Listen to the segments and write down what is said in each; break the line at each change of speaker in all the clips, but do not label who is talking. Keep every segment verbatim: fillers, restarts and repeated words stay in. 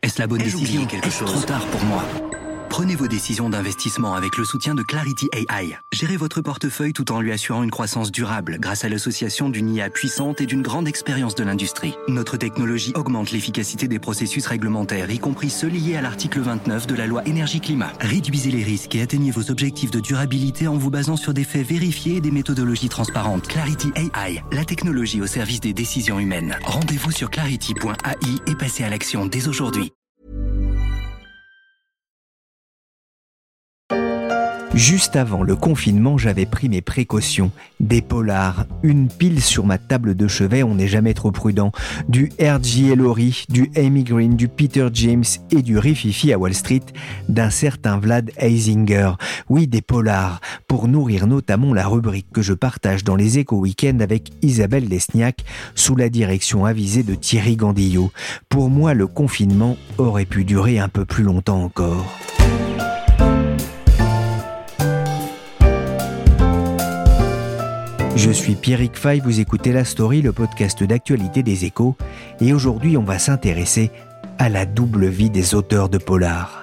Est-ce la bonne décision? Est-ce trop tard pour moi? Prenez vos décisions d'investissement avec le soutien de Clarity A I. Gérez votre portefeuille tout en lui assurant une croissance durable grâce à l'association d'une I A puissante et d'une grande expérience de l'industrie. Notre technologie augmente l'efficacité des processus réglementaires, y compris ceux liés à l'article vingt-neuf de la loi Énergie-Climat. Réduisez les risques et atteignez vos objectifs de durabilité en vous basant sur des faits vérifiés et des méthodologies transparentes. Clarity A I, la technologie au service des décisions humaines. Rendez-vous sur clarity point A I et passez à l'action dès aujourd'hui.
Juste avant le confinement, j'avais pris mes précautions. Des polars, une pile sur ma table de chevet, on n'est jamais trop prudent. Du R J Laurie, du Amy Green, du Peter James et du Rififi à Wall Street, d'un certain Vlad Heisinger. Oui, des polars, pour nourrir notamment la rubrique que je partage dans les Échos Week-end avec Isabelle Lesniak, sous la direction avisée de Thierry Gandillot. Pour moi, le confinement aurait pu durer un peu plus longtemps encore. Je suis Pierrick Fay, vous écoutez La Story, le podcast d'actualité des Échos, et aujourd'hui on va s'intéresser à la double vie des auteurs de polars.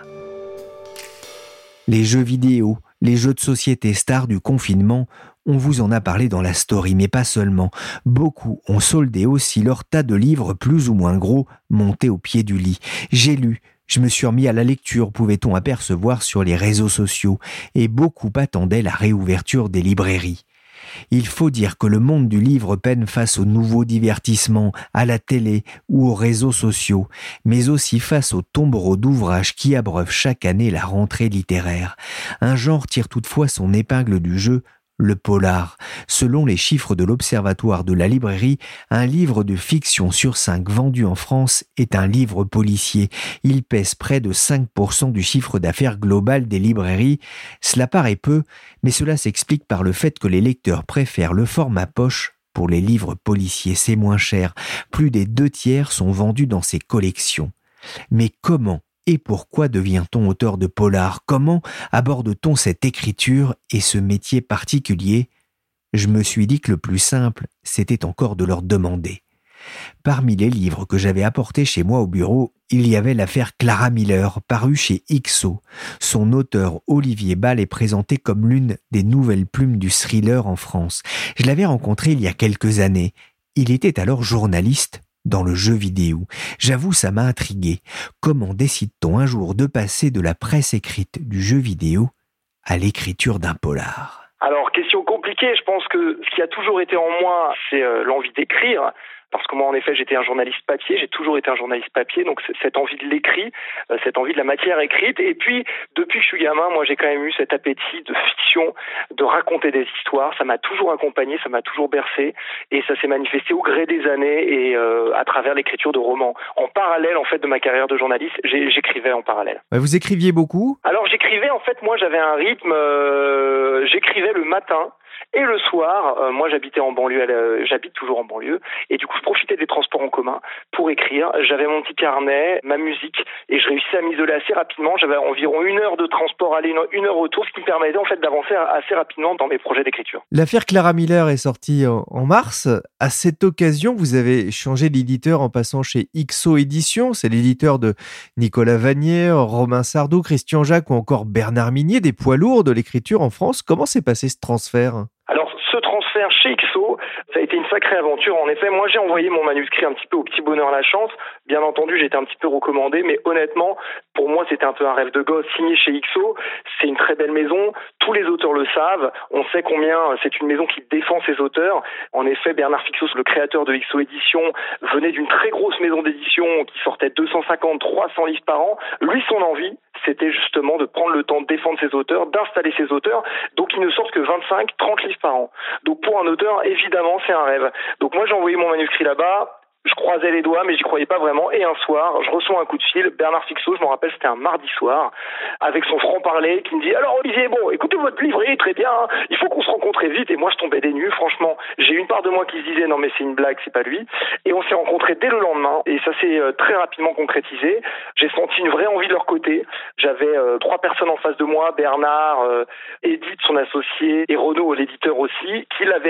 Les jeux vidéo, les jeux de société stars du confinement, on vous en a parlé dans La Story, mais pas seulement. Beaucoup ont soldé aussi leur tas de livres plus ou moins gros montés au pied du lit. J'ai lu, je me suis remis à la lecture, pouvait-on apercevoir sur les réseaux sociaux, et beaucoup attendaient la réouverture des librairies. Il faut dire que le monde du livre peine face aux nouveaux divertissements, à la télé ou aux réseaux sociaux, mais aussi face aux tombereaux d'ouvrages qui abreuvent chaque année la rentrée littéraire. Un genre tire toutefois son épingle du jeu, le polar. Selon les chiffres de l'Observatoire de la librairie, un livre de fiction sur cinq vendu en France est un livre policier. Il pèse près de cinq pour cent du chiffre d'affaires global des librairies. Cela paraît peu, mais cela s'explique par le fait que les lecteurs préfèrent le format poche pour les livres policiers. C'est moins cher. Plus des deux tiers sont vendus dans ces collections. Mais comment et pourquoi devient-on auteur de polar? Comment aborde-t-on cette écriture et ce métier particulier? Je me suis dit que le plus simple, c'était encore de leur demander. Parmi les livres que j'avais apportés chez moi au bureau, il y avait l'affaire Clara Miller, parue chez X O. Son auteur, Olivier Ball, est présenté comme l'une des nouvelles plumes du thriller en France. Je l'avais rencontré il y a quelques années. Il était alors journaliste dans le jeu vidéo. J'avoue, ça m'a intrigué. Comment décide-t-on un jour de passer de la presse écrite du jeu vidéo à l'écriture d'un polar?
Alors, question compliquée, je pense que ce qui a toujours été en moi, c'est euh, l'envie d'écrire. Parce que moi, en effet, j'étais un journaliste papier, j'ai toujours été un journaliste papier, donc cette envie de l'écrit, euh, cette envie de la matière écrite. Et puis, depuis que je suis gamin, moi, j'ai quand même eu cet appétit de fiction, de raconter des histoires. Ça m'a toujours accompagné, ça m'a toujours bercé, et ça s'est manifesté au gré des années et euh, à travers l'écriture de romans. En parallèle, en fait, de ma carrière de journaliste, j'ai, j'écrivais en parallèle.
Vous écriviez beaucoup?
Alors, j'écrivais, en fait, moi, j'avais un rythme, euh, j'écrivais le matin. Et le soir, euh, moi j'habitais en banlieue, euh, j'habite toujours en banlieue, et du coup je profitais des transports en commun pour écrire. J'avais mon petit carnet, ma musique, et je réussissais à m'isoler assez rapidement. J'avais environ une heure de transport aller, une heure retour, ce qui me permettait en fait d'avancer assez rapidement dans mes projets d'écriture.
L'affaire Clara Miller est sortie en mars. À cette occasion, vous avez changé d'éditeur en passant chez X O Éditions. C'est l'éditeur de Nicolas Vanier, Romain Sardou, Christian Jacques ou encore Bernard Minier, des poids lourds de l'écriture en France. Comment s'est passé ce transfert ?
Alors, ce transfert chez X O, ça a été une sacrée aventure. En effet, moi, j'ai envoyé mon manuscrit un petit peu au petit bonheur la chance. Bien entendu, j'étais un petit peu recommandé, mais honnêtement, pour moi, c'était un peu un rêve de gosse. Signé chez X O, c'est une très belle maison. Tous les auteurs le savent. On sait combien c'est une maison qui défend ses auteurs. En effet, Bernard Fixos, le créateur de X O Éditions, venait d'une très grosse maison d'édition qui sortait deux cent cinquante, trois cents livres par an. Lui, son envie, c'était justement de prendre le temps de défendre ses auteurs, d'installer ses auteurs, donc ils ne sortent que vingt-cinq, trente livres par an. Donc pour un auteur, évidemment, c'est un rêve. Donc moi, j'ai envoyé mon manuscrit là-bas. Je croisais les doigts, mais j'y croyais pas vraiment. Et un soir, je reçois un coup de fil. Bernard Fixot, je me rappelle, c'était un mardi soir, avec son franc-parler, qui me dit « Alors Olivier, bon, écoutez votre livre, il est très bien, hein, il faut qu'on se rencontre vite. » Et moi, je tombais des nues, franchement. J'ai une part de moi qui se disait « Non, mais c'est une blague, c'est pas lui. » Et on s'est rencontrés dès le lendemain, et ça s'est euh, très rapidement concrétisé. J'ai senti une vraie envie de leur côté. J'avais euh, trois personnes en face de moi, Bernard, euh, Edith, son associé, et Renaud, l'éditeur aussi, qui l'avaient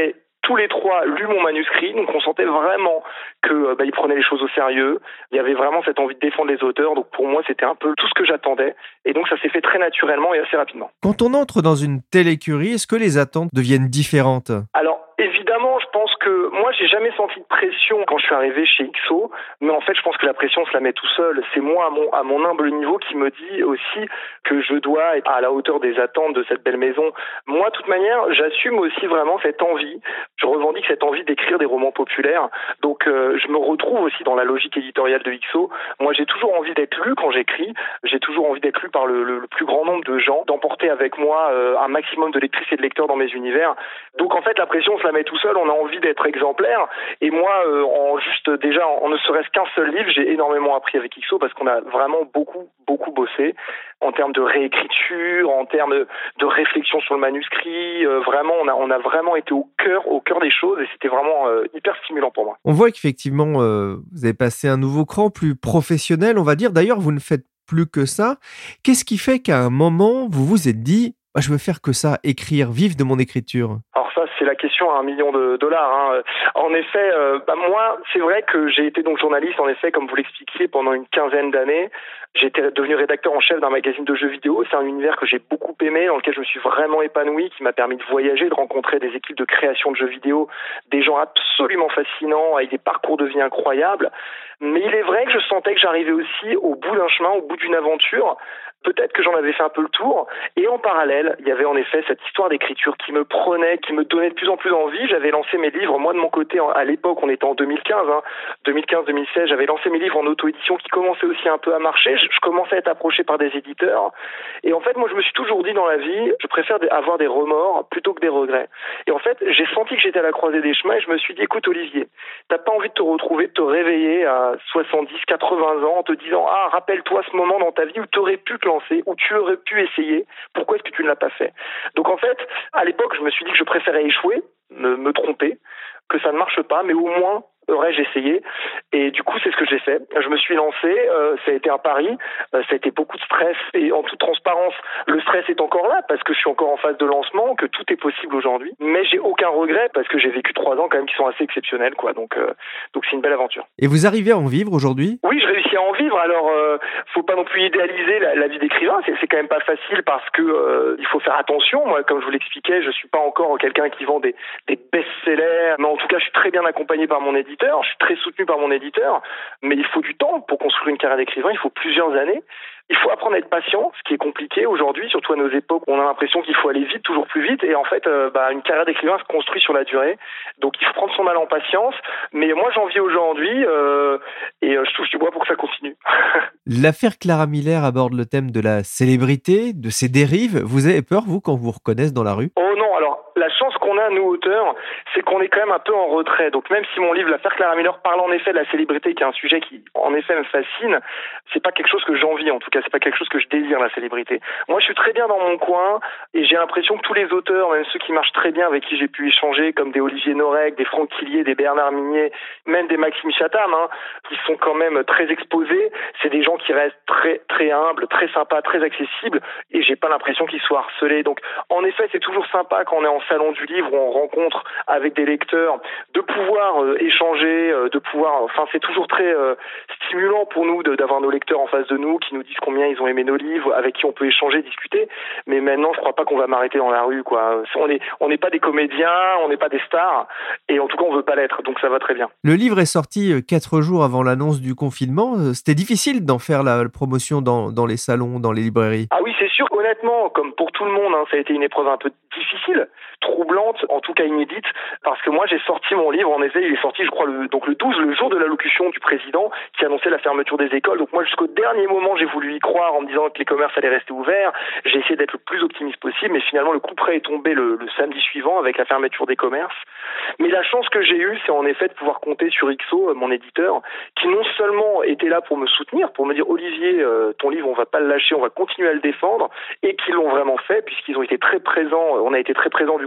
tous les trois lu mon manuscrit, donc on sentait vraiment que bah, ils prenaient les choses au sérieux. Il y avait vraiment cette envie de défendre les auteurs, donc pour moi c'était un peu tout ce que j'attendais, et donc ça s'est fait très naturellement et assez rapidement.
Quand on entre dans une telle écurie, est-ce que les attentes deviennent différentes ?
Alors évidemment, je pense que moi j'ai jamais senti de pression quand je suis arrivé chez X O, mais en fait je pense que la pression se la met tout seul. C'est moi à mon, à mon humble niveau qui me dit aussi que je dois être à la hauteur des attentes de cette belle maison. Moi, de toute manière, j'assume aussi vraiment cette envie. Je revendique cette envie d'écrire des romans populaires. Donc, euh, je me retrouve aussi dans la logique éditoriale de X O. Moi, j'ai toujours envie d'être lu quand j'écris. J'ai toujours envie d'être lu par le, le, le plus grand nombre de gens, d'emporter avec moi euh, un maximum de lectrices et de lecteurs dans mes univers. Donc, en fait, la pression, on se la met tout seul. On a envie d'être exemplaire. Et moi, euh, en juste déjà, en, en ne serait-ce qu'un seul livre, j'ai énormément appris avec X O parce qu'on a vraiment beaucoup, beaucoup bossé en termes de réécriture, en termes de, de réflexion sur le manuscrit. Euh, vraiment, on a, on a vraiment été au cœur, au cœur des choses et c'était vraiment euh, hyper stimulant pour moi.
On voit qu'effectivement, euh, vous avez passé un nouveau cran plus professionnel, on va dire. D'ailleurs, vous ne faites plus que ça. Qu'est-ce qui fait qu'à un moment, vous vous êtes dit bah, « je veux faire que ça, écrire, vivre de mon écriture » ?
Alors ça, c'est la question à un million de dollars. Hein. En effet, euh, bah moi, c'est vrai que j'ai été donc journaliste, en effet, comme vous l'expliquiez, pendant une quinzaine d'années. J'étais devenu rédacteur en chef d'un magazine de jeux vidéo. C'est un univers que j'ai beaucoup aimé, dans lequel je me suis vraiment épanoui, qui m'a permis de voyager, de rencontrer des équipes de création de jeux vidéo, des gens absolument fascinants, avec des parcours de vie incroyables. Mais il est vrai que je sentais que j'arrivais aussi au bout d'un chemin, au bout d'une aventure. Peut-être que j'en avais fait un peu le tour. Et en parallèle, il y avait en effet cette histoire d'écriture qui me prenait, qui me donnait de plus en plus envie. J'avais lancé mes livres, moi de mon côté, à l'époque, on était en deux mille quinze, hein, deux mille quinze deux mille seize, j'avais lancé mes livres en auto-édition qui commençaient aussi un peu à marcher. Je, je commençais à être approché par des éditeurs. Et en fait, moi, je me suis toujours dit dans la vie, je préfère avoir des remords plutôt que des regrets. Et en fait, j'ai senti que j'étais à la croisée des chemins et je me suis dit, écoute Olivier, t'as pas envie de te retrouver, de te réveiller à soixante-dix, quatre-vingts ans en te disant, ah, rappelle-toi ce moment dans ta vie où tu aurais pu te lancer, où tu aurais pu essayer, pourquoi est-ce que tu ne l'as pas fait? Donc en fait, à l'époque, je me suis dit que je préférais échouer, me, me tromper, que ça ne marche pas, mais au moins aurais-je essayé. Et du coup, c'est ce que j'ai fait. Je me suis lancé, euh, ça a été un pari, euh, ça a été beaucoup de stress, et en toute transparence, le stress est encore là, parce que je suis encore en phase de lancement, que tout est possible aujourd'hui, mais j'ai aucun regret, parce que j'ai vécu trois ans quand même qui sont assez exceptionnels, quoi. Donc, euh, donc c'est une belle aventure.
Et vous arrivez à en vivre aujourd'hui?
Oui, je réussis à en vivre. Alors, euh, faut pas non plus idéaliser la, la vie d'écrivain, c'est, c'est quand même pas facile, parce que euh, il faut faire attention. Moi, comme je vous l'expliquais, je suis pas encore quelqu'un qui vend des, des best-sellers, mais en tout cas, je suis très bien accompagné par mon éditeur. Je suis très soutenu par mon éditeur, mais il faut du temps pour construire une carrière d'écrivain, il faut plusieurs années. Il faut apprendre à être patient, ce qui est compliqué aujourd'hui, surtout à nos époques, on a l'impression qu'il faut aller vite, toujours plus vite, et en fait, euh, bah, une carrière d'écrivain se construit sur la durée, donc il faut prendre son mal en patience, mais moi j'en vis aujourd'hui, euh, et euh, je touche du bois pour que ça continue.
L'affaire Clara Miller aborde le thème de la célébrité, de ses dérives. Vous avez peur, vous, quand vous vous reconnaissez dans la rue?
Oh non, alors, la chance qu'on a, nous, auteurs, c'est qu'on est quand même un peu en retrait. Donc même si mon livre, l'affaire Clara Miller, parle en effet de la célébrité, qui est un sujet qui, en effet, me fascine, c'est pas quelque chose que j'envie, en tout cas, c'est pas quelque chose que je désire, la célébrité. Moi, je suis très bien dans mon coin, et j'ai l'impression que tous les auteurs, même ceux qui marchent très bien, avec qui j'ai pu échanger, comme des Olivier Norek, des Franck Quillier, des Bernard Minier, même des Maxime Chatham, hein, qui sont quand même très exposés, c'est des gens qui restent très, très humbles, très sympas, très accessibles, et j'ai pas l'impression qu'ils soient harcelés. Donc, en effet, c'est toujours sympa quand on est en salon du livre ou en rencontre avec des lecteurs, de pouvoir euh, échanger, euh, de pouvoir, enfin c'est toujours très euh, stimulant pour nous de, d'avoir nos lecteurs en face de nous qui nous disent combien ils ont aimé nos livres, avec qui on peut échanger, discuter. Mais maintenant, je crois pas qu'on va m'arrêter dans la rue, quoi. On est, on n'est pas des comédiens, on n'est pas des stars, et en tout cas, on veut pas l'être, donc ça va très bien.
Le livre est sorti quatre jours avant l'annonce du confinement. C'était difficile d'en faire la promotion dans, dans les salons, dans les librairies.
Ah oui, c'est sûr. Honnêtement, comme pour tout le monde, hein, ça a été une épreuve un peu difficile, troublante, en tout cas inédite, parce que moi j'ai sorti mon livre, en effet, il est sorti je crois le, donc le douze, le jour de l'allocution du président qui annonçait la fermeture des écoles. Donc moi jusqu'au dernier moment j'ai voulu y croire en me disant que les commerces allaient rester ouverts, j'ai essayé d'être le plus optimiste possible, mais finalement le coup près est tombé le, le samedi suivant avec la fermeture des commerces. Mais la chance que j'ai eue, c'est en effet de pouvoir compter sur X O, mon éditeur, qui non seulement était là pour me soutenir, pour me dire Olivier, euh, ton livre on va pas le lâcher, on va continuer à le défendre, et qui l'ont vraiment fait puisqu'ils ont été très présents, on a été très présents du coup sur les réseaux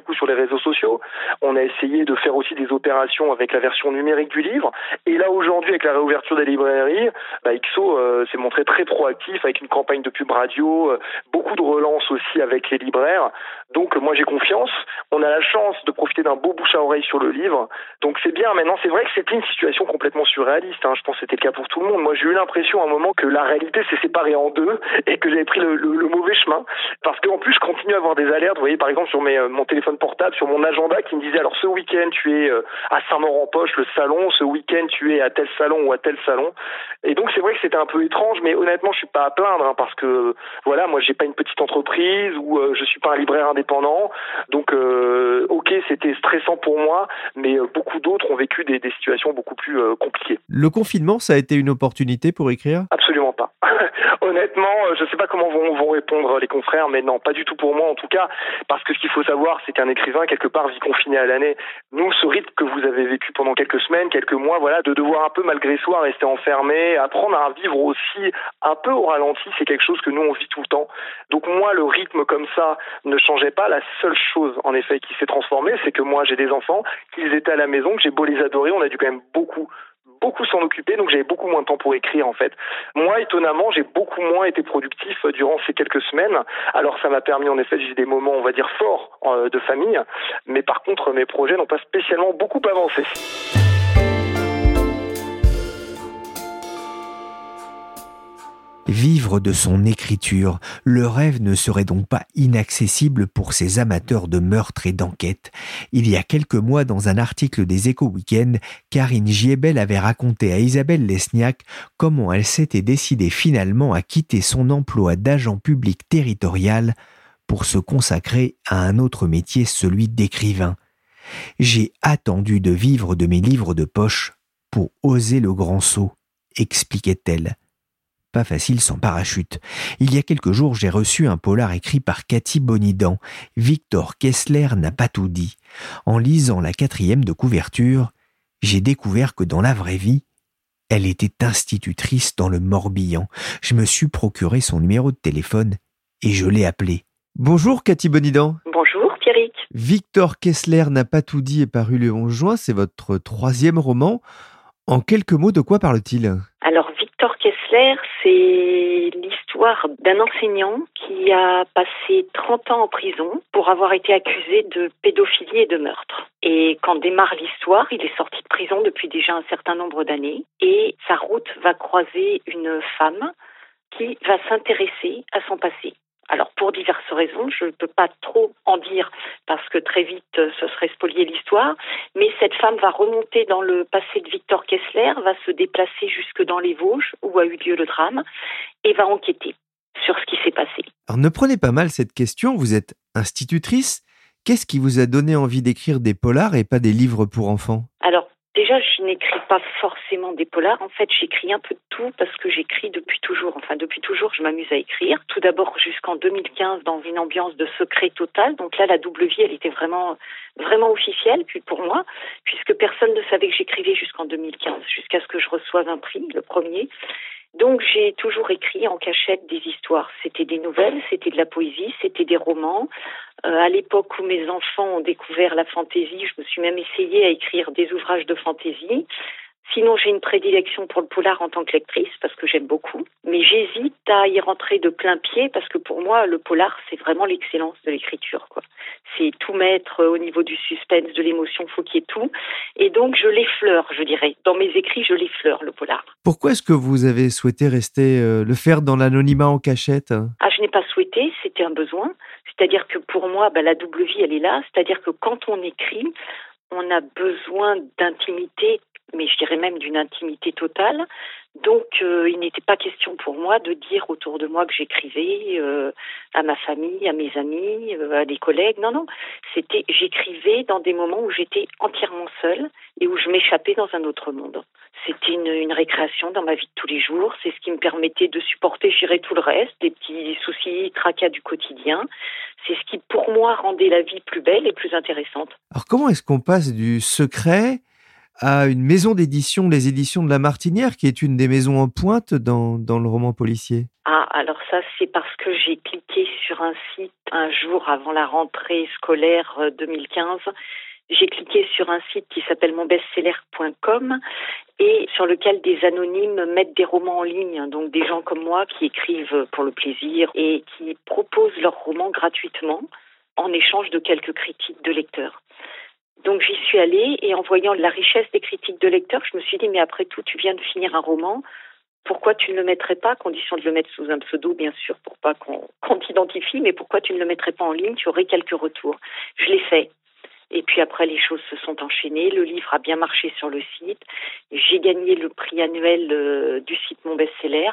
réseaux sociaux. On a essayé de faire aussi des opérations avec la version numérique du livre. Et là, aujourd'hui, avec la réouverture des librairies, bah, I X O euh, s'est montré très proactif avec une campagne de pub radio, euh, beaucoup de relance aussi avec les libraires. Donc, euh, moi, j'ai confiance. On a la chance de profiter d'un beau bouche à oreille sur le livre. Donc, c'est bien. Maintenant, c'est vrai que c'était une situation complètement surréaliste. Hein. Je pense que c'était le cas pour tout le monde. Moi, j'ai eu l'impression à un moment que la réalité s'est séparée en deux et que j'avais pris le, le, le mauvais chemin. Parce qu'en plus, je continue à avoir des alertes. Vous voyez, par exemple, sur mes, euh, mon téléphone portable, sur mon agenda, qui me disait, alors, ce week-end, tu es euh, à Saint-Maur-en-Poche, le salon. Ce week-end, tu es à tel salon ou à tel salon. Et donc, c'est vrai que c'était un peu étrange, mais honnêtement, je suis pas à plaindre, hein, parce que, voilà, moi, j'ai pas une petite entreprise ou euh, je suis pas un libraire indépendant. Donc, euh, ok, c'était stressant pour moi, mais euh, beaucoup d'autres ont vécu des, des situations beaucoup plus euh, compliquées.
Le confinement, ça a été une opportunité pour écrire ?
Absolument pas. Honnêtement, je sais pas comment vont, vont répondre les confrères, mais non, pas du tout pour moi en tout cas, parce que ce qu'il faut savoir, c'est qu'un écrivain, quelque part, vit confiné à l'année. Nous, ce rythme que vous avez vécu pendant quelques semaines, quelques mois, voilà, de devoir un peu malgré soi rester enfermé, apprendre à vivre aussi un peu au ralenti, c'est quelque chose que nous, on vit tout le temps. Donc moi, le rythme comme ça ne changeait pas. La seule chose, en effet, qui s'est transformée, c'est que moi, j'ai des enfants, qu'ils étaient à la maison, que j'ai beau les adorer, on a dû quand même beaucoup beaucoup s'en occuper, donc j'avais beaucoup moins de temps pour écrire en fait. Moi, étonnamment, j'ai beaucoup moins été productif durant ces quelques semaines. Alors ça m'a permis en effet de vivre des moments, on va dire, forts euh, de famille, mais par contre, mes projets n'ont pas spécialement beaucoup avancé.
Vivre de son écriture, le rêve ne serait donc pas inaccessible pour ces amateurs de meurtres et d'enquêtes. Il y a quelques mois, dans un article des Échos Week-end, Karine Giebel avait raconté à Isabelle Lesniak comment elle s'était décidée finalement à quitter son emploi d'agent public territorial pour se consacrer à un autre métier, celui d'écrivain. « J'ai attendu de vivre de mes livres de poche pour oser le grand saut », expliquait-elle. Pas facile sans parachute. Il y a quelques jours, j'ai reçu un polar écrit par Cathy Bonidan. Victor Kessler n'a pas tout dit. En lisant la quatrième de couverture, j'ai découvert que dans la vraie vie, elle était institutrice dans le Morbihan. Je me suis procuré son numéro de téléphone et je l'ai appelée. Bonjour Cathy Bonidan.
Bonjour Pierrick.
Victor Kessler n'a pas tout dit est paru le onze juin, c'est votre troisième roman. En quelques mots, de quoi parle-t-il ?
Alors Victor Kessler, c'est l'histoire d'un enseignant qui a passé trente ans en prison pour avoir été accusé de pédophilie et de meurtre. Et quand démarre l'histoire, il est sorti de prison depuis déjà un certain nombre d'années et sa route va croiser une femme qui va s'intéresser à son passé. Alors, pour diverses raisons, je ne peux pas trop en dire parce que très vite, ce serait spolier l'histoire, mais cette femme va remonter dans le passé de Victor Kessler, va se déplacer jusque dans les Vosges, où a eu lieu le drame, et va enquêter sur ce qui s'est passé.
Alors, ne prenez pas mal cette question, vous êtes institutrice. Qu'est-ce qui vous a donné envie d'écrire des polars et pas des livres pour enfants ?
Alors, déjà, je n'écris pas forcément des polars. En fait, j'écris un peu de tout parce que j'écris depuis toujours. Enfin, depuis toujours, je m'amuse à écrire. Tout d'abord, jusqu'en deux mille quinze, dans une ambiance de secret total. Donc là, la double vie, elle était vraiment, vraiment officielle, puis pour moi, puisque personne ne savait que j'écrivais jusqu'en deux mille quinze, jusqu'à ce que je reçoive un prix, le premier. Donc, j'ai toujours écrit en cachette des histoires. C'était des nouvelles, c'était de la poésie, c'était des romans. Euh, à l'époque où mes enfants ont découvert la fantaisie, je me suis même essayée à écrire des ouvrages de fantaisie. Sinon, j'ai une prédilection pour le polar en tant que lectrice, parce que j'aime beaucoup. Mais j'hésite à y rentrer de plein pied, parce que pour moi, le polar, c'est vraiment l'excellence de l'écriture, quoi. C'est tout mettre au niveau du suspense, de l'émotion, faut qu'il y ait tout. Et donc, je l'effleure, je dirais. Dans mes écrits, je l'effleure, le polar.
Pourquoi est-ce que vous avez souhaité rester, euh, le faire dans l'anonymat en cachette ?
Ah, je n'ai pas souhaité, c'était un besoin. C'est-à-dire que pour moi, bah, la double vie, elle est là. C'est-à-dire que quand on écrit, on a besoin d'intimité, mais je dirais même d'une intimité totale. Donc, euh, il n'était pas question pour moi de dire autour de moi que j'écrivais euh, à ma famille, à mes amis, euh, à des collègues. Non, non, c'était j'écrivais dans des moments où j'étais entièrement seule et où je m'échappais dans un autre monde. C'était une, une récréation dans ma vie de tous les jours. C'est ce qui me permettait de supporter, je dirais, tout le reste, des petits soucis, tracas du quotidien. C'est ce qui, pour moi, rendait la vie plus belle et plus intéressante.
Alors, comment est-ce qu'on passe du secret à une maison d'édition, les éditions de La Martinière, qui est une des maisons en pointe dans, dans le roman policier.
Ah, alors ça, c'est parce que j'ai cliqué sur un site un jour avant la rentrée scolaire deux mille quinze. J'ai cliqué sur un site qui s'appelle mon bestseller point com et sur lequel des anonymes mettent des romans en ligne, donc des gens comme moi qui écrivent pour le plaisir et qui proposent leurs romans gratuitement en échange de quelques critiques de lecteurs. Donc j'y suis allée et en voyant la richesse des critiques de lecteurs, je me suis dit mais après tout, tu viens de finir un roman, pourquoi tu ne le mettrais pas, à condition de le mettre sous un pseudo bien sûr pour pas qu'on, qu'on t'identifie, mais pourquoi tu ne le mettrais pas en ligne, tu aurais quelques retours. Je l'ai fait. Et puis après, les choses se sont enchaînées. Le livre a bien marché sur le site. J'ai gagné le prix annuel euh, du site Mon Best-Seller.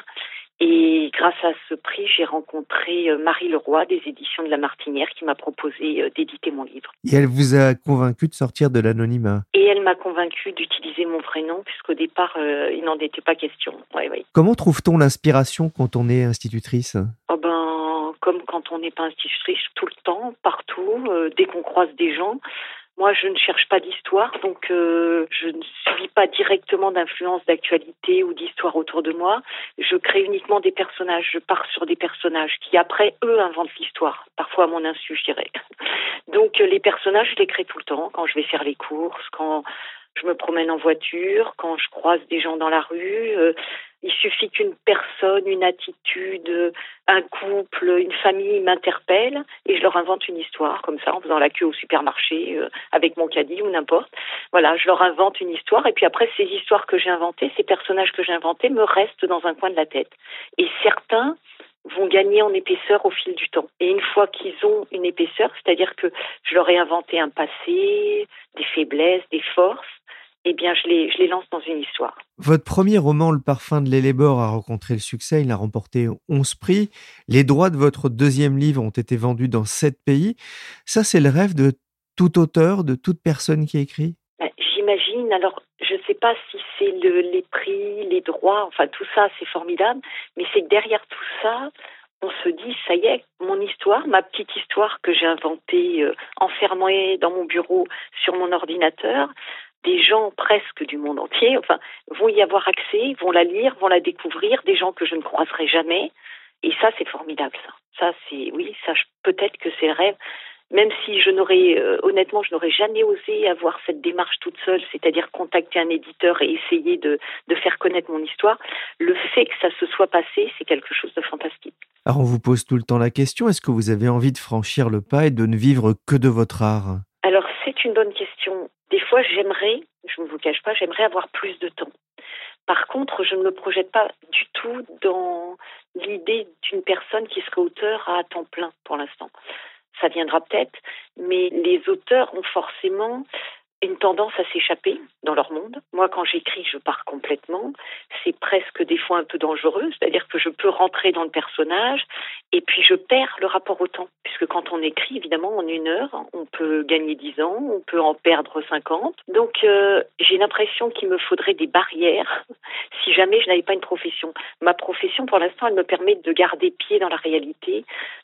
Et grâce à ce prix, j'ai rencontré euh, Marie Leroy des éditions de La Martinière qui m'a proposé euh, d'éditer mon livre.
Et elle vous a convaincu de sortir de l'anonymat.
Et elle m'a convaincue d'utiliser mon vrai nom, puisqu'au départ, euh, il n'en était pas question. Ouais, ouais.
Comment trouve-t-on l'inspiration quand on est institutrice ?
Oh ben, comme quand on n'est pas institutrice tout le temps, partout, euh, dès qu'on croise des gens. Moi, je ne cherche pas d'histoire, donc euh, je ne subis pas directement d'influence d'actualité ou d'histoire autour de moi. Je crée uniquement des personnages, je pars sur des personnages qui, après, eux, inventent l'histoire, parfois à mon insu, je dirais. Donc, les personnages, je les crée tout le temps, quand je vais faire les courses, quand je me promène en voiture, quand je croise des gens dans la rue. Euh, il suffit qu'une personne, une attitude, un couple, une famille m'interpelle et je leur invente une histoire, comme ça, en faisant la queue au supermarché, euh, avec mon caddie ou n'importe. Voilà, je leur invente une histoire et puis après, ces histoires que j'ai inventées, ces personnages que j'ai inventés me restent dans un coin de la tête. Et certains vont gagner en épaisseur au fil du temps. Et une fois qu'ils ont une épaisseur, c'est-à-dire que je leur ai inventé un passé, des faiblesses, des forces, eh bien, je les, je les lance dans une histoire.
Votre premier roman, Le Parfum de l'Hellebore, a rencontré le succès. Il a remporté onze prix. Les droits de votre deuxième livre ont été vendus dans sept pays. Ça, c'est le rêve de tout auteur, de toute personne qui écrit ?
Ben, j'imagine. Alors, je ne sais pas si c'est le, les prix, les droits, enfin, tout ça, c'est formidable. Mais c'est que derrière tout ça, on se dit, ça y est, mon histoire, ma petite histoire que j'ai inventée, euh, enfermée dans mon bureau sur mon ordinateur, des gens presque du monde entier, enfin, vont y avoir accès, vont la lire, vont la découvrir, des gens que je ne croiserai jamais. Et ça, c'est formidable, ça. Ça, c'est, oui, ça, peut-être que c'est le rêve. Même si je n'aurais, euh, honnêtement, je n'aurais jamais osé avoir cette démarche toute seule, c'est-à-dire contacter un éditeur et essayer de, de faire connaître mon histoire, le fait que ça se soit passé, c'est quelque chose de fantastique.
Alors, on vous pose tout le temps la question, est-ce que vous avez envie de franchir le pas et de ne vivre que de votre art ?
Alors, c'est une bonne question. Des fois, j'aimerais, je ne vous cache pas, j'aimerais avoir plus de temps. Par contre, je ne me projette pas du tout dans l'idée d'une personne qui serait auteur à temps plein pour l'instant. Ça viendra peut-être, mais les auteurs ont forcément une tendance à s'échapper dans leur monde. Moi, quand j'écris, je pars complètement. C'est presque des fois un peu dangereux, c'est-à-dire que je peux rentrer dans le personnage et puis je perds le rapport au temps. Puisque quand on écrit, évidemment, en une heure, on peut gagner dix ans, on peut en perdre cinquante. Donc, euh, j'ai l'impression qu'il me faudrait des barrières si jamais je n'avais pas une profession. Ma profession, pour l'instant, elle me permet de garder pied dans la réalité,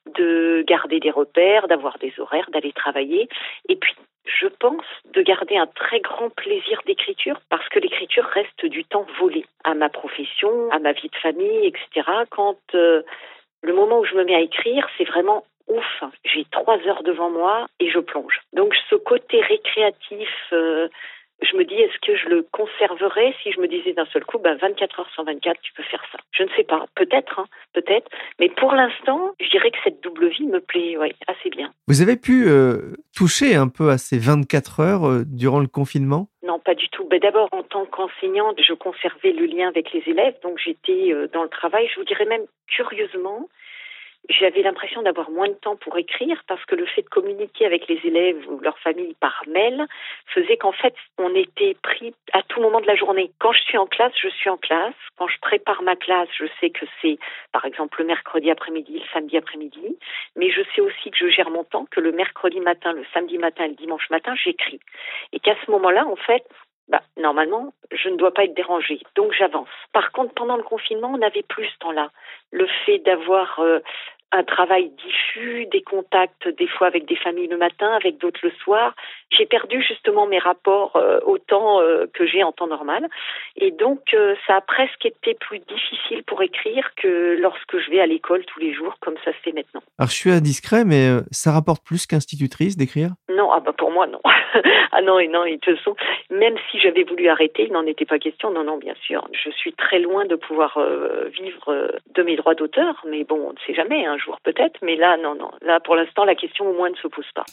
de garder des repères, d'avoir des horaires, d'aller travailler. Et puis, je pense de garder un très grand plaisir d'écriture parce que l'écriture reste du temps volé à ma profession, à ma vie de famille, et cetera. Quand euh, le moment où je me mets à écrire, c'est vraiment ouf. J'ai trois heures devant moi et je plonge. Donc ce côté récréatif, euh, je me dis, est-ce que je le conserverais si je me disais d'un seul coup, ben vingt-quatre heures sur vingt-quatre, tu peux faire ça. Je ne sais pas, peut-être, hein, peut-être. Mais pour l'instant, je dirais que cette double vie me plaît ouais, assez bien.
Vous avez pu euh, toucher un peu à ces vingt-quatre heures euh, durant le confinement ?
Non, pas du tout. Ben, d'abord, en tant qu'enseignante, je conservais le lien avec les élèves, donc j'étais euh, dans le travail. Je vous dirais même, curieusement, j'avais l'impression d'avoir moins de temps pour écrire parce que le fait de communiquer avec les élèves ou leur famille par mail faisait qu'en fait, on était pris à tout moment de la journée. Quand je suis en classe, je suis en classe. Quand je prépare ma classe, je sais que c'est, par exemple, le mercredi après-midi, le samedi après-midi. Mais je sais aussi que je gère mon temps, que le mercredi matin, le samedi matin et le dimanche matin, j'écris. Et qu'à ce moment-là, en fait, bah, normalement, je ne dois pas être dérangée, donc j'avance. Par contre, pendant le confinement, on n'avait plus ce temps-là. Le fait d'avoir euh, un travail diffus, des contacts des fois avec des familles le matin, avec d'autres le soir. J'ai perdu justement mes rapports euh, au temps euh, que j'ai en temps normal. Et donc, euh, ça a presque été plus difficile pour écrire que lorsque je vais à l'école tous les jours, comme ça se fait maintenant.
Alors, je suis indiscret, mais euh, ça rapporte plus qu'institutrice d'écrire ?
Non, ah bah pour moi, non. ah non, et non, et de toute façon, même si j'avais voulu arrêter, il n'en était pas question. Non, non, bien sûr. Je suis très loin de pouvoir euh, vivre euh, de mes droits d'auteur, mais bon, on ne sait jamais, un jour peut-être. Mais là, non, non. Là, pour l'instant, la question au moins ne se pose pas.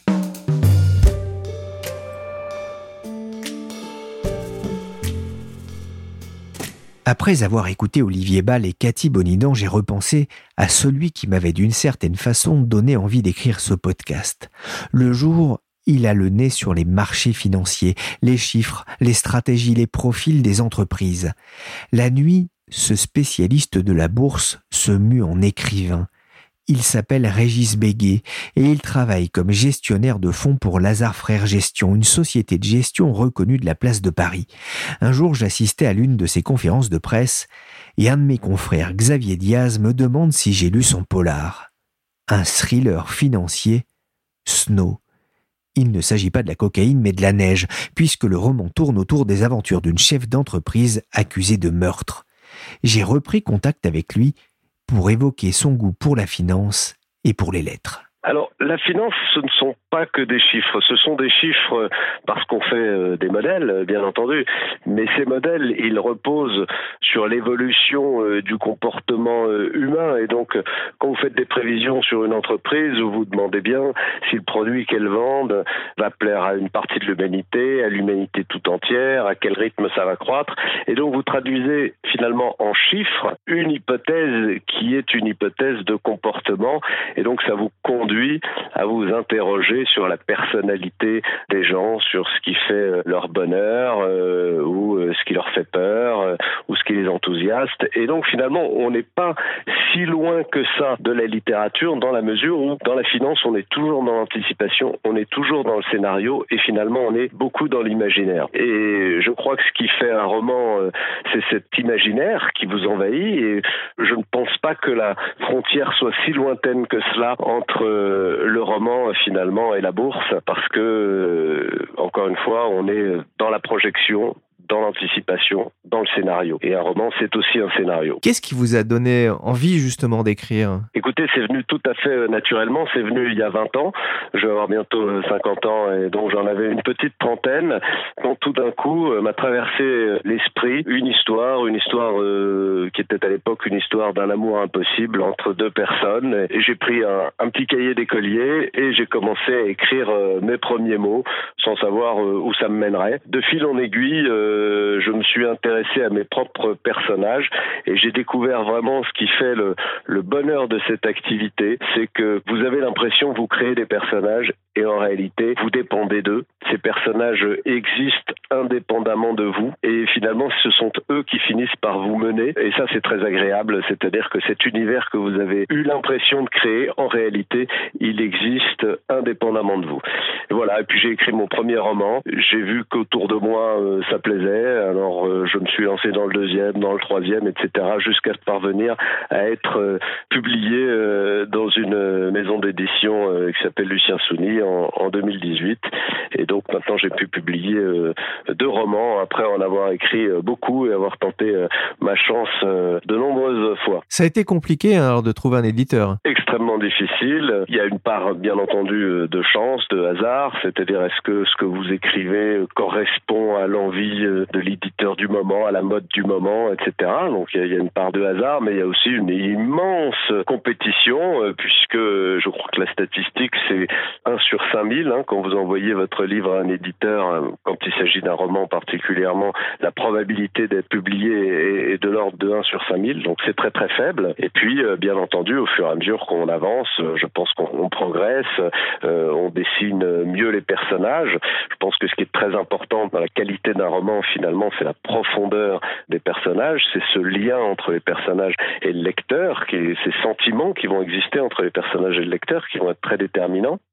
Après avoir écouté Olivier Bal et Cathy Bonidan, j'ai repensé à celui qui m'avait d'une certaine façon donné envie d'écrire ce podcast. Le jour, il a le nez sur les marchés financiers, les chiffres, les stratégies, les profils des entreprises. La nuit, ce spécialiste de la bourse se mue en écrivain. Il s'appelle Régis Béguet et il travaille comme gestionnaire de fonds pour Lazare Frères Gestion, une société de gestion reconnue de la place de Paris. Un jour, j'assistais à l'une de ses conférences de presse et un de mes confrères, Xavier Diaz, me demande si j'ai lu son polar. Un thriller financier, Snow. Il ne s'agit pas de la cocaïne mais de la neige, puisque le roman tourne autour des aventures d'une chef d'entreprise accusée de meurtre. J'ai repris contact avec lui pour évoquer son goût pour la finance et pour les lettres.
Alors, la finance, ce ne sont pas que des chiffres. Ce sont des chiffres parce qu'on fait euh, des modèles, bien entendu. Mais ces modèles, ils reposent sur l'évolution euh, du comportement euh, humain. Et donc, quand vous faites des prévisions sur une entreprise, vous vous demandez bien si le produit qu'elle vend va plaire à une partie de l'humanité, à l'humanité tout entière, à quel rythme ça va croître. Et donc, vous traduisez finalement en chiffres une hypothèse qui est une hypothèse de comportement. Et donc, ça vous conduit à vous interroger sur la personnalité des gens, sur ce qui fait leur bonheur euh, ou euh, ce qui leur fait peur euh, ou ce qui les enthousiaste. Et donc finalement, on n'est pas si loin que ça de la littérature dans la mesure où dans la finance, on est toujours dans l'anticipation, on est toujours dans le scénario et finalement, on est beaucoup dans l'imaginaire. Et je crois que ce qui fait un roman, euh, c'est cet imaginaire qui vous envahit et je ne pense pas que la frontière soit si lointaine que cela entre euh, le roman finalement et la bourse parce que euh, encore une fois on est dans la projection, dans l'anticipation, dans le scénario. Et un roman, c'est aussi un scénario.
Qu'est-ce qui vous a donné envie justement d'écrire ?
Écoutez, c'est venu tout à fait naturellement. C'est venu il y a vingt ans. Je vais avoir bientôt cinquante ans et donc j'en avais une petite trentaine. Donc tout d'un coup, m'a traversé l'esprit une histoire, une histoire euh, qui était à l'époque une histoire d'un amour impossible entre deux personnes. Et j'ai pris un, un petit cahier d'écolier et j'ai commencé à écrire euh, mes premiers mots sans savoir euh, où ça me mènerait. De fil en aiguille, euh, je me suis intéressé à mes propres personnages et j'ai découvert vraiment ce qui fait le, le bonheur de cette activité, c'est que vous avez l'impression que vous créez des personnages et en réalité, vous dépendez d'eux. Ces personnages existent indépendamment de vous et finalement, ce sont eux qui finissent par vous mener et ça, c'est très agréable, c'est-à-dire que cet univers que vous avez eu l'impression de créer, en réalité, il existe indépendamment de vous. Et voilà, et puis j'ai écrit mon premier roman, j'ai vu qu'autour de moi, euh, ça plaisait, alors euh, je me suis lancé dans le deuxième, dans le troisième, et cetera, jusqu'à parvenir à être euh, publié euh, dans une maison d'édition euh, qui s'appelle Lucien Souni en, en deux mille dix-huit. Et donc maintenant j'ai pu publier euh, deux romans après en avoir écrit euh, beaucoup et avoir tenté euh, ma chance euh, de nombreuses fois.
Ça a été compliqué hein, alors de trouver un éditeur.
Extrêmement difficile. Il y a une part bien entendu de chance, de hasard, c'est-à-dire est-ce que ce que vous écrivez correspond à l'envie de l'éditeur du moment, à la mode du moment, et cetera. Donc il y a une part de hasard, mais il y a aussi une immense compétition, puisque je crois que la statistique c'est un sur cinq mille. Hein, quand vous envoyez votre livre à un éditeur, quand il s'agit d'un roman particulièrement, la probabilité d'être publié est de l'ordre de un sur cinq mille, donc c'est très très faible. Et puis, bien entendu, au fur et à mesure qu'on avance, je pense qu'on progresse, euh, on dessine mieux les personnages. Je pense que ce qui est très important dans la qualité d'un roman, finalement, c'est la profondeur des personnages, c'est ce lien entre les personnages et le lecteur, qui, ces sentiments qui vont exister entre les personnages et le lecteur, qui vont être très déterminants. Et ça,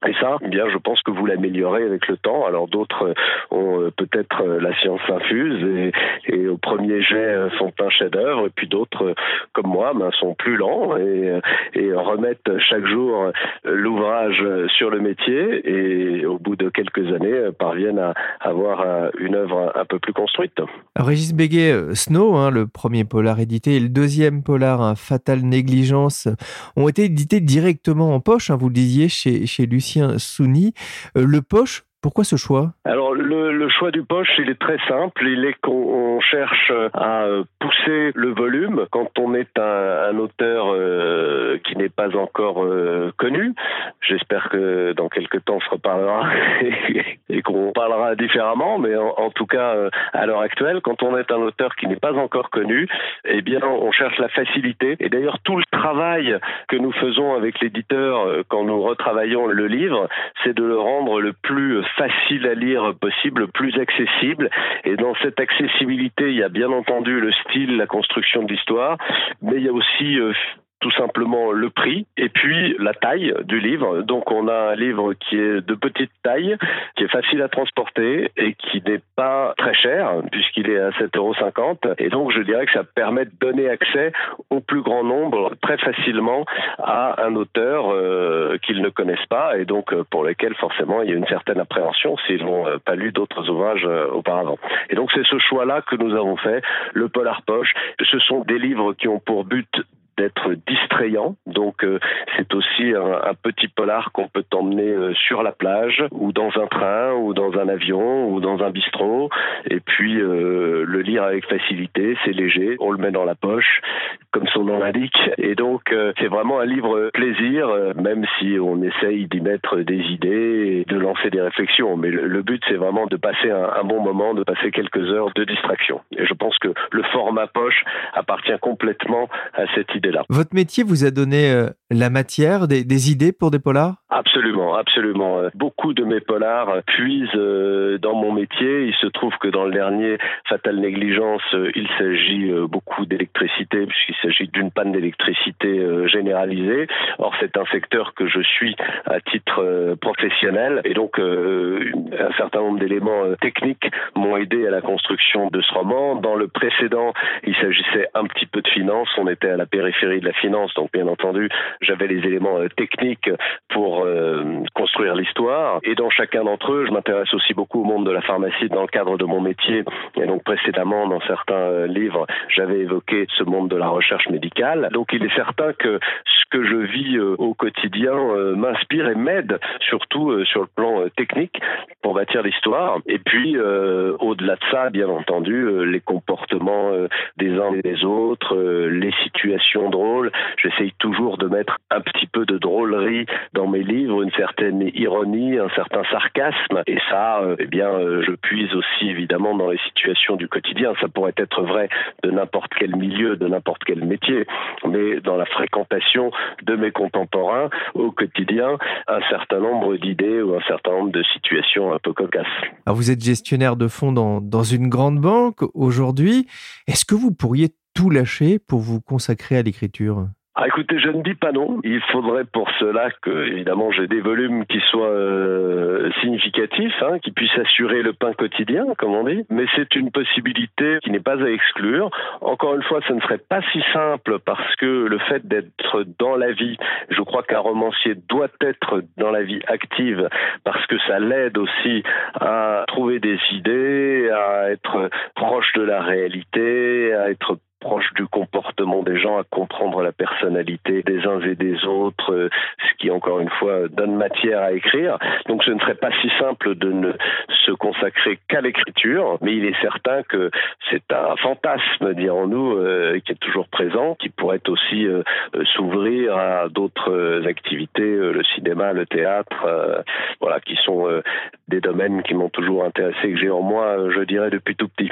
eh bien, je pense que vous l'améliorez avec le temps. Alors d'autres ont peut-être la science infuse et, et au premier jet sont un chef-d'œuvre, et puis d'autres, comme moi, ben, sont plus lents et, et remettent chaque jour l'ouvrage sur le métier et au bout de quelques années parviennent à avoir une œuvre un peu plus construite.
Régis Béguet, Snow, hein, le premier polar édité, et le deuxième polar, hein, Fatale Négligence, ont été édités directement en poche, hein, vous le disiez, chez, chez Lucien Souni. Euh, le poche, pourquoi ce choix ?
Alors le, le choix du poche, il est très simple. Il est qu'on on cherche à pousser le volume quand on est un, un auteur euh, qui n'est pas encore euh, connu. J'espère que dans quelques temps on se reparlera et, et qu'on parlera différemment, mais en, en tout cas euh, à l'heure actuelle, quand on est un auteur qui n'est pas encore connu, eh bien on cherche la facilité. Et d'ailleurs tout le travail que nous faisons avec l'éditeur euh, quand nous retravaillons le livre, c'est de le rendre le plus facile à lire possible, le plus accessible. Et dans cette accessibilité, il y a bien entendu le style, la construction de l'histoire, mais il y a aussi euh, tout simplement le prix et puis la taille du livre. Donc on a un livre qui est de petite taille, qui est facile à transporter et qui n'est pas très cher puisqu'il est à sept euros cinquante. Et donc je dirais que ça permet de donner accès au plus grand nombre très facilement à un auteur euh, qu'ils ne connaissent pas et donc pour lequel forcément il y a une certaine appréhension s'ils n'ont pas lu d'autres ouvrages euh, auparavant. Et donc c'est ce choix-là que nous avons fait, le polar poche. Ce sont des livres qui ont pour but d'être distrayant, donc euh, c'est aussi un, un petit polar qu'on peut emmener euh, sur la plage ou dans un train ou dans un avion ou dans un bistrot et puis euh, le lire avec facilité, c'est léger, on le met dans la poche comme son nom l'indique et donc euh, c'est vraiment un livre plaisir euh, même si on essaye d'y mettre des idées et de lancer des réflexions, mais le, le but c'est vraiment de passer un, un bon moment, de passer quelques heures de distraction et je pense que le format poche appartient complètement à cette idée. Là.
Votre métier vous a donné euh, la matière, des, des idées pour des polars ?
Absolument, absolument. Beaucoup de mes polars puisent euh, dans mon métier. Il se trouve que dans le dernier, Fatale Négligence, euh, il s'agit euh, beaucoup d'électricité puisqu'il s'agit d'une panne d'électricité euh, généralisée. Or, c'est un secteur que je suis à titre euh, professionnel et donc euh, un certain nombre d'éléments euh, techniques m'ont aidé à la construction de ce roman. Dans le précédent, il s'agissait un petit peu de finance. On était à la périphérie de la finance, donc bien entendu, j'avais les éléments euh, techniques pour euh, construire l'histoire. Et dans chacun d'entre eux, je m'intéresse aussi beaucoup au monde de la pharmacie dans le cadre de mon métier. Et donc précédemment, dans certains euh, livres, j'avais évoqué ce monde de la recherche médicale. Donc il est certain que ce que je vis euh, au quotidien euh, m'inspire et m'aide, surtout euh, sur le plan euh, technique, pour bâtir l'histoire. Et puis, euh, au-delà de ça, bien entendu, euh, les comportements euh, des uns et des autres, euh, les situations drôle. J'essaye toujours de mettre un petit peu de drôlerie dans mes livres, une certaine ironie, un certain sarcasme. Et ça, euh, eh bien, euh, je puise aussi évidemment dans les situations du quotidien. Ça pourrait être vrai de n'importe quel milieu, de n'importe quel métier. Mais dans la fréquentation de mes contemporains au quotidien, un certain nombre d'idées ou un certain nombre de situations un peu cocasses.
Alors vous êtes gestionnaire de fonds dans, dans une grande banque aujourd'hui. Est-ce que vous pourriez tout lâcher pour vous consacrer à l'écriture ?
Ah, écoutez, je ne dis pas non. Il faudrait pour cela que, évidemment, j'ai des volumes qui soient euh, significatifs, hein, qui puissent assurer le pain quotidien, comme on dit. Mais c'est une possibilité qui n'est pas à exclure. Encore une fois, ce ne serait pas si simple parce que le fait d'être dans la vie, je crois qu'un romancier doit être dans la vie active parce que ça l'aide aussi à trouver des idées, à être proche de la réalité, à être proche du comportement des gens, à comprendre la personnalité des uns et des autres, ce qui, encore une fois, donne matière à écrire. Donc ce ne serait pas si simple de ne se consacrer qu'à l'écriture, mais il est certain que c'est un fantasme, dirons-nous, euh, qui est toujours présent, qui pourrait aussi euh, s'ouvrir à d'autres activités, euh, le cinéma, le théâtre, euh, voilà, qui sont euh, des domaines qui m'ont toujours intéressé, que j'ai en moi, je dirais, depuis tout petit.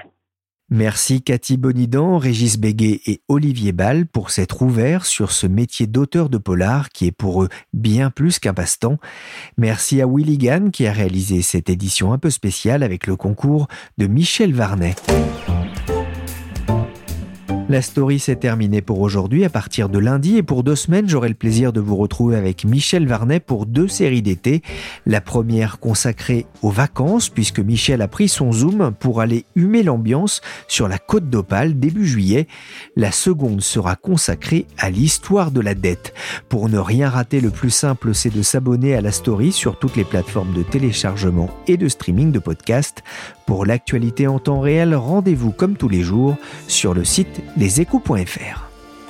Merci Cathy Bonidan, Régis Béguet et Olivier Bal pour s'être ouverts sur ce métier d'auteur de polar qui est pour eux bien plus qu'un passe-temps. Merci à Willy Gann qui a réalisé cette édition un peu spéciale avec le concours de Michel Varnet. La story s'est terminée pour aujourd'hui. À partir de lundi et pour deux semaines, j'aurai le plaisir de vous retrouver avec Michel Varnet pour deux séries d'été. La première consacrée aux vacances, puisque Michel a pris son Zoom pour aller humer l'ambiance sur la Côte d'Opale début juillet. La seconde sera consacrée à l'histoire de la dette. Pour ne rien rater, le plus simple, c'est de s'abonner à la story sur toutes les plateformes de téléchargement et de streaming de podcasts. Pour l'actualité en temps réel, rendez-vous comme tous les jours sur le site les échos point f r.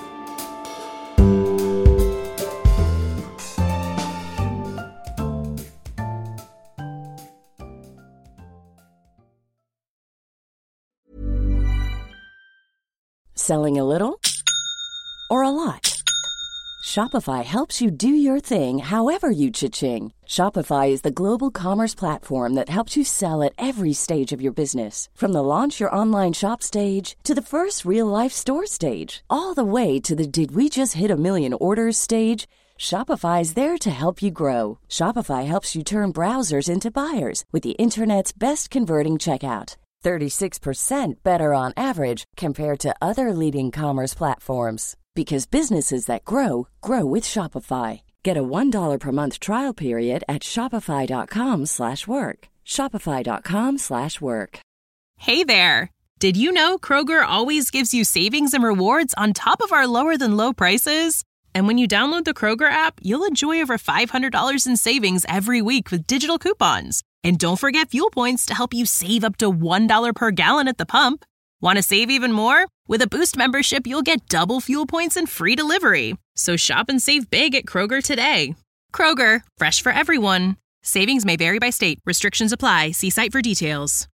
Selling a little or a lot? Shopify helps you do your thing however you cha-ching. Shopify is the global commerce platform that helps you sell at every stage of your business. From the launch your online shop stage to the first real-life store stage, all the way to the did we just hit a million orders stage. Shopify is there to help you grow. Shopify helps you turn browsers into buyers with the internet's best converting checkout. thirty-six percent better on average compared to other leading commerce platforms. Because businesses that grow, grow with Shopify. Get a one dollar per month trial period at shopify.com slash work. Shopify.com slash work.
Hey there! Did you know Kroger always gives you savings and rewards on top of our lower than low prices? And when you download the Kroger app, you'll enjoy over five hundred dollars in savings every week with digital coupons. And don't forget fuel points to help you save up to one dollar per gallon at the pump. Want to save even more? With a Boost membership, you'll get double fuel points and free delivery. So shop and save big at Kroger today. Kroger, fresh for everyone. Savings may vary by state. Restrictions apply. See site for details.